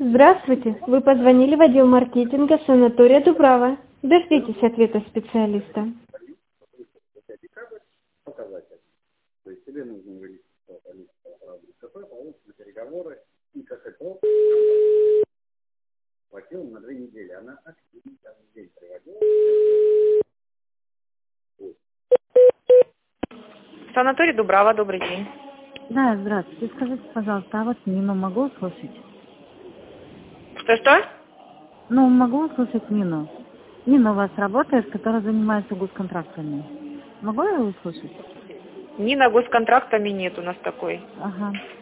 Здравствуйте. Вы позвонили в отдел маркетинга санатория Дубрава. Дождитесь ответа специалиста. Санаторий Дубрава, добрый день. Да, здравствуйте. Скажите, пожалуйста, а вот Нину могу услышать? Что-что? Ну, могу услышать Нину. Нина у вас работает, которая занимается госконтрактами. Могу я ее услышать? Нина, госконтрактами нет у нас такой. Ага.